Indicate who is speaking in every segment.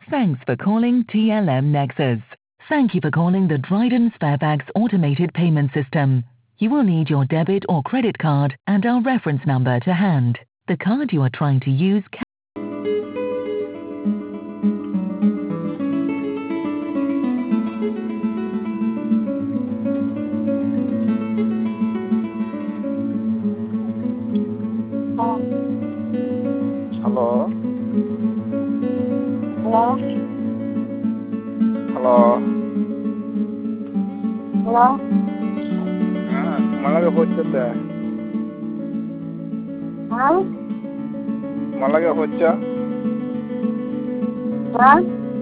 Speaker 1: Thanks for calling TLM Nexus. Thank you for calling the Dryden Sparebags automated payment system. You will need your debit or credit card and our reference number to hand. The card you are trying to use can
Speaker 2: Hello?
Speaker 3: Hello?
Speaker 2: Hello?
Speaker 3: Hello?
Speaker 2: Malaga hocchete?
Speaker 3: Huh?
Speaker 2: Malaga hoccha?
Speaker 3: Huh?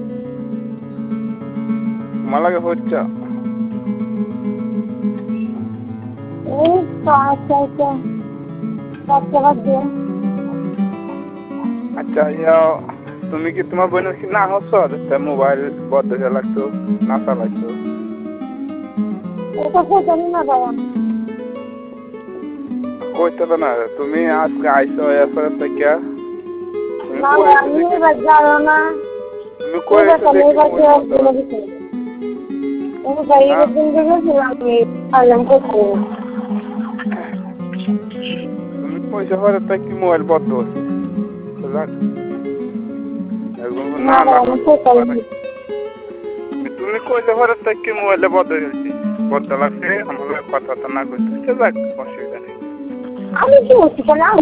Speaker 2: Malaga hoccha? আচ্ছা তুমি কি তোমার বোনের কি না হচ্ছ তা mobile বদ্ধ হয়ে লাগতো না চালাইতো কইতে তো না তুমি আজকে আইসো এসে থেকে তুমি কই তুমি পয়সা ভরে কি মোবাইল বদ্ধ হচ্ছে তুমি কইলে ভরে কি মোবাইলে বদ্ধ হয়েছি বদ্ধ লাগছে আমার কথা তো না করতে যাক অসুবিধা নেই
Speaker 3: আমি কি বলছি